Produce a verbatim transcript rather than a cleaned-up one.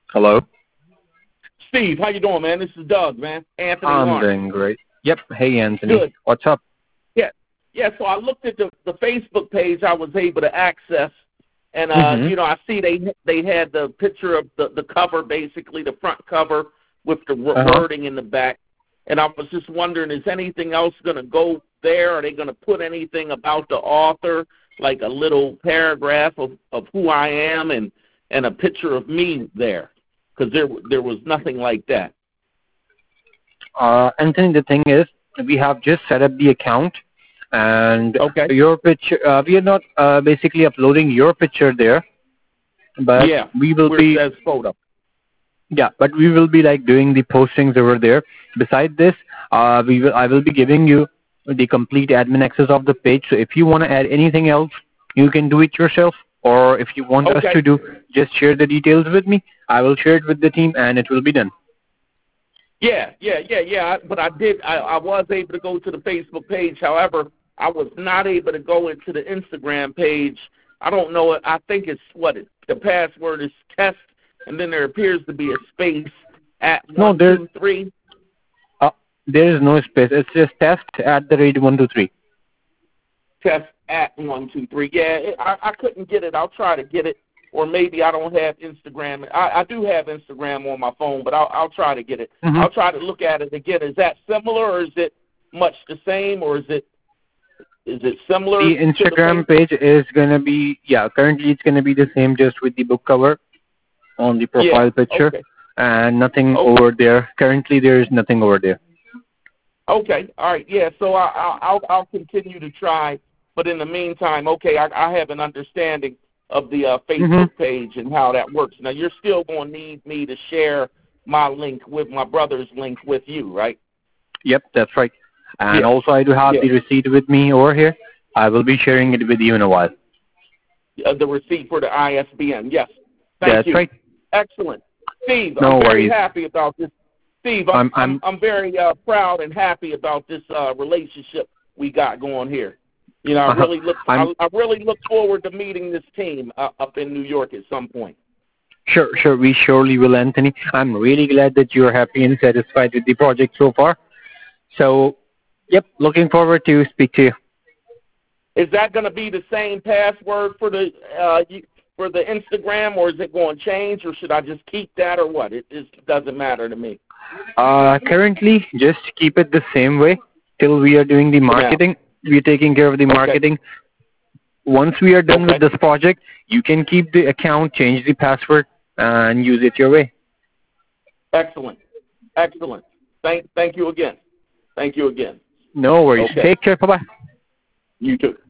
Hello. Steve, how you doing, man? This is Doug, man. Anthony I'm Lawrence. doing great. Yep. Hey, Anthony. Good. What's up? Yeah, yeah. So I looked at the the Facebook page I was able to access, and uh, Mm-hmm. you know, I see they they had the picture of the the cover, basically the front cover with the w- Uh-huh. wording in the back, and I was just wondering, is anything else going to go there? Are they going to put anything about the author, like a little paragraph of of who I am and and a picture of me there? Because there there was nothing like that. Uh, Anthony, the thing is, we have just set up the account, and Okay. your picture. Uh, we are not uh, basically uploading your picture there, but Yeah, we will where it be. says photo. Yeah, but we will be like doing the postings over there. Beside this, uh, we will. I will be giving you the complete admin access of the page. So if you want to add anything else, you can do it yourself. Or if you want us Okay. to do, just share the details with me. I will share it with the team, and it will be done. Yeah, yeah, yeah, yeah. I, but I did. I, I was able to go to the Facebook page. However, I was not able to go into the Instagram page. I don't know. I think it's what it, the password is test, and then there appears to be a space at No, one there, two three. uh, there is no space. It's just test at the rate one two three. Test at one two three. Yeah, it, I I couldn't get it. I'll try to get it. Or maybe I don't have Instagram. I, I do have Instagram on my phone, but I'll I'll try to get it. Mm-hmm. I'll try to look at it again. Is that similar, or is it much the same, or is it is it similar The to the Instagram Facebook? page is gonna be, yeah. Currently, it's gonna be the same, just with the book cover on the Yeah. profile picture, Okay. and nothing Okay. over there. Currently, there is nothing over there. Okay. All right. Yeah. So I, I, I'll I'll continue to try, but in the meantime, okay, I, I have an understanding of the uh, Facebook Mm-hmm. page and how that works. Now you're still going to need me to share my link with my brother's link with you, right? Yep, that's right. And Yeah. also, I do have Yeah. the receipt with me over here. I will be sharing it with you in a while. Uh, the receipt for the I S B N. Yes. Thank That's you. right. Excellent. Steve, I'm No very worries. happy about this. Steve, I'm I'm, I'm I'm. I'm very uh, proud and happy about this uh, relationship we got going here. You know, I Uh, really look I'm I, I really look forward to meeting this team uh, up in New York at some point. sure, sure. We surely will, Anthony. I'm really glad that you are happy and satisfied with the project so far. So, yep, looking forward to speak to you. Is that going to be the same password for the uh, you- for the Instagram, or is it going to change, or should I just keep that, or what? It just doesn't matter to me. Uh, currently, just keep it the same way till we are doing the For now. marketing. We're taking care of the Okay. marketing. Once we are done with Okay. this project, you can keep the account, change the password, and use it your way. Excellent. Excellent. Thank thank you again. Thank you again. No worries. Okay. Take care. Bye-bye. You too.